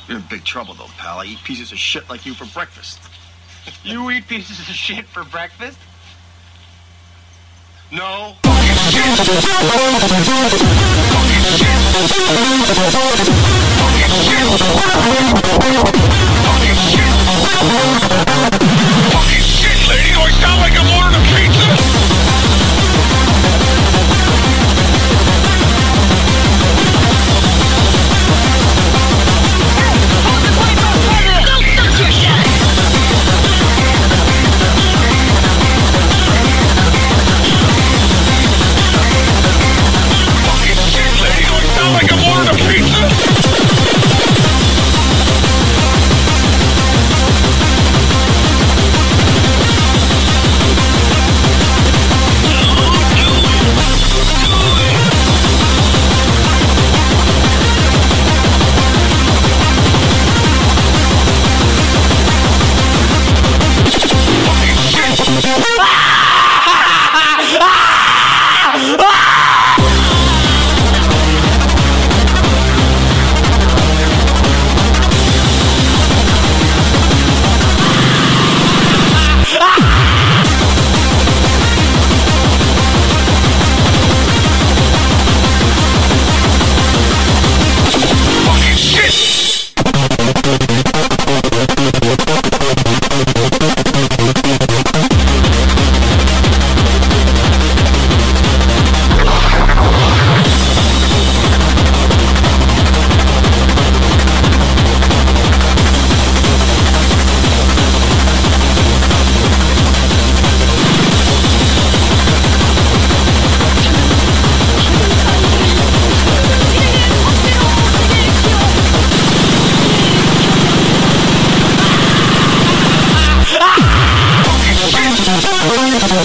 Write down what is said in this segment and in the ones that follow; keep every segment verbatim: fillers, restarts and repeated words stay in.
You're in big trouble, though, pal. I eat pieces of shit like you for breakfast. You eat pieces of shit for breakfast? No. Fucking shit, lady! Do I sound like I'm ordering a pizza? Like I'm ordering a pizza?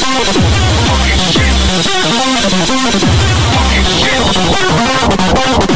Fucking shit!